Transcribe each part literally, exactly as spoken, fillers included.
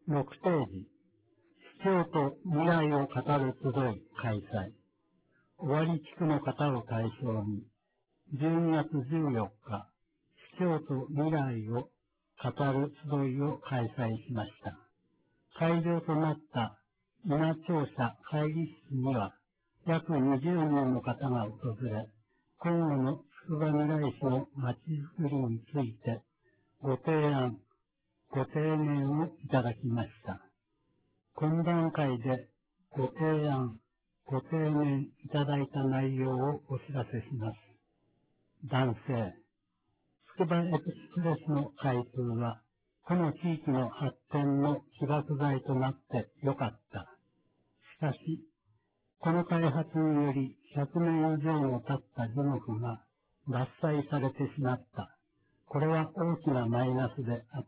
ろくページ、視聴と未来を語る集い開催。尾張地区の方を対象に、じゅうにがつじゅうよっか、視聴と未来を語る集いを開催しました。会場となった稲庁舎会議室には、約にじゅうにんの方が訪れ、今後のつくばみらい市のまちづくりについてご提案、ご提言をいただきました。懇談会でご提案、ご提言いただいた内容をお知らせします。男性、つくばエクスプレスの開通は、この地域の発展の起爆剤となってよかった。しかし、この開発によりひゃくねん以上も経った樹木が伐採されてしまった。これは大きなマイナスであって、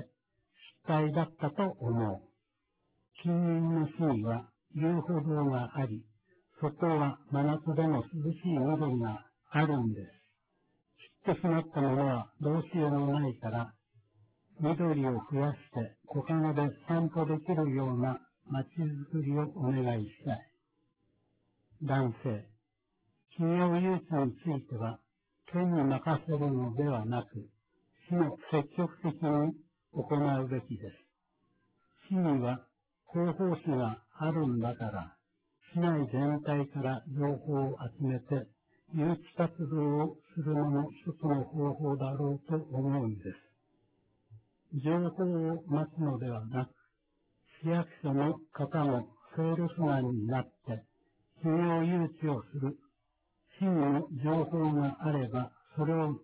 失敗だったと思う。近隣の市には遊歩道があり、そこは真夏でも涼しい緑があるんです。散ってしまったものはどうしようもないから、緑を増やして木陰で散歩できるような街づくりをお願いしたい。男性、企業誘致については、県に任せるのではなく、市も積極的に行うべきです。市には広報誌があるんだから、市内全体から情報を集めて、誘致活動をするのも一つの方法だろうと思うんです。情報を待つのではなく、市役所の方もセールスマンになって、企業誘致をする。市にも情報があれば、それを流す。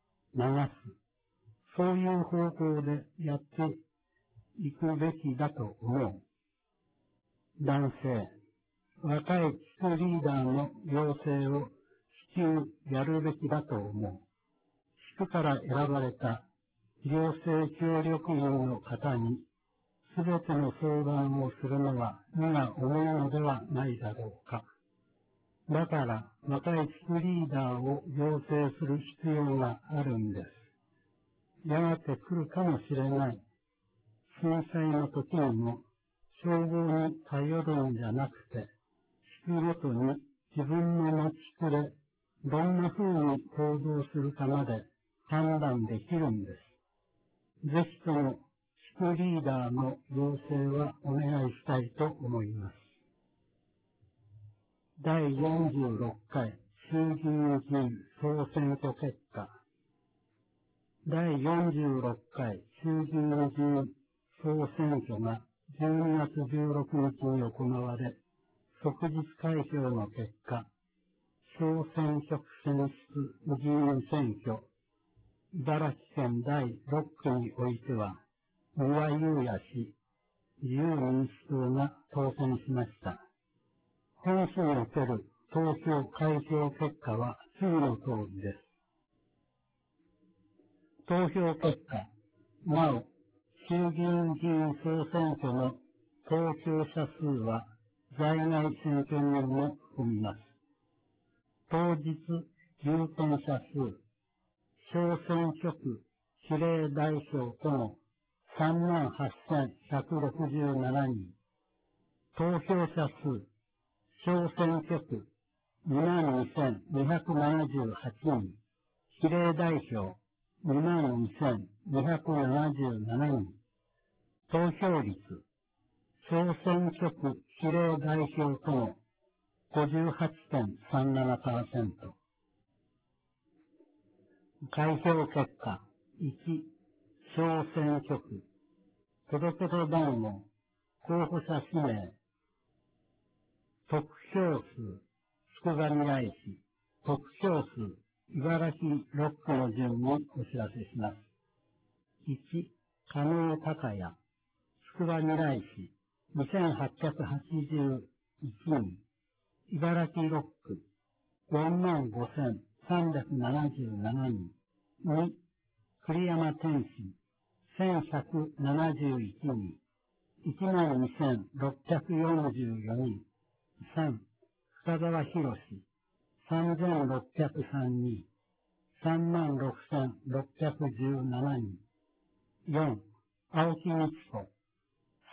そういう方向でやっていくべきだと思う。男性、若い地区リーダーの要請を至急やるべきだと思う。地区から選ばれた行政協力員の方に、すべての相談をするのは意が重いのではないだろうか。だから、若い地区リーダーを養成する必要があるんです。やがて来るかもしれない震災の時にも、消防に頼るんじゃなくて、地区ごとに自分の町区でどんな風に行動するかまで判断できるんです。ぜひとも地区リーダーの要請はお願いしたいと思います。だいよんじゅうろっかい衆議院議員総選挙結果。だいよんじゅうろっかい衆議院議員総選挙がじゅうにがつじゅうろくにちに行われ、即日開票の結果、小選挙区選出議員選挙、茨城県だいろっくにおいては、三輪祐也氏、自由民主党が当選しました。本市における投票開票結果は次の通りです。投票結果、なお、衆議院議員総選挙の投票者数は在外選挙人も含みます。当日有権者数、小選挙区比例代表とのさんまんはっせんひゃくろくじゅうななにん、投票者数、小選挙区にまんにせんにひゃくななじゅうはちにん、比例代表にまんにせんにひゃくななじゅうななにん、投票率、小選挙区比例代表との ごじゅうはちてんさんななパーセント。開票結果、いち、小選挙区、届け出番号、候補者氏名、得票数、つくばみらい市、得票数、茨城ろっくの順にお知らせします。いち、加納隆也、つくばみらい市、にせんはっぴゃくはちじゅういちにん、茨城ろっく、よんまんごせんさんびゃくななじゅうななにん。に、栗山天心、せんひゃくななじゅういちにん、いちまんにせんろっぴゃくよんじゅうよにん。さん、深澤博士、さんぜんろっぴゃくさんにん、さんまんろくせんろっぴゃくじゅうななにん。よん、青木美智子、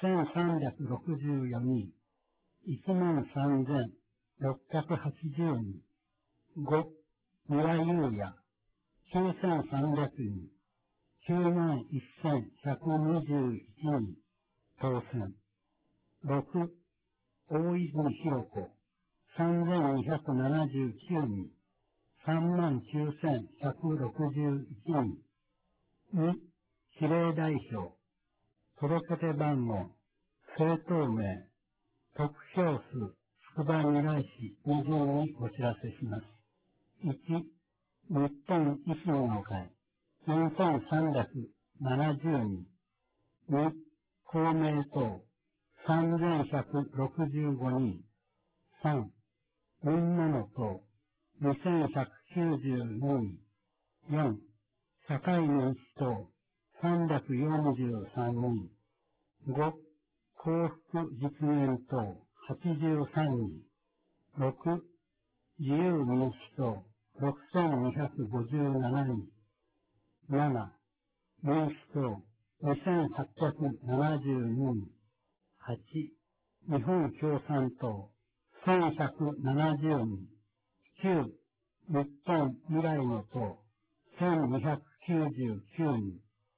せんさんびゃくろくじゅうよにん、いちまんさんぜんろっぴゃくはちじゅうにん。ご、三輪優也、きゅうせんさんびゃくにん、きゅうまんせんひゃくにじゅういちにん、当選。ろく、大泉弘子、さんぜんにひゃくななじゅうきゅうにん、さんまんきゅうせんひゃくろくじゅういちにん。に、比例代表、届け出番号、政党名、得票数、つくばみらい市に順にお知らせします。いち、日本維新の会、よんせんさんびゃくななじゅうにん。に、公明党、さんぜんひゃくろくじゅうごにん。さん、みんなの党、にせんひゃくきゅうじゅうににん。よん、社会民主党、さんびゃくよんじゅうさんにん。ご、幸福実現党、はちじゅうさんにん。ろく、自由民主党、ろくせんにひゃくごじゅうななにん。なな、民主党、にせんはっぴゃくななじゅうににん。はち、日本共産党、せんひゃくななじゅうにん。きゅう、日本未来の党、せんにひゃくきゅうじゅうきゅうにん。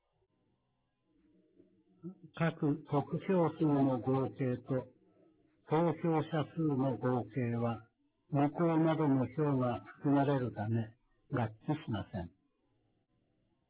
各得票数の合計と投票者数の合計は、無効などの票が含まれるため合致しません。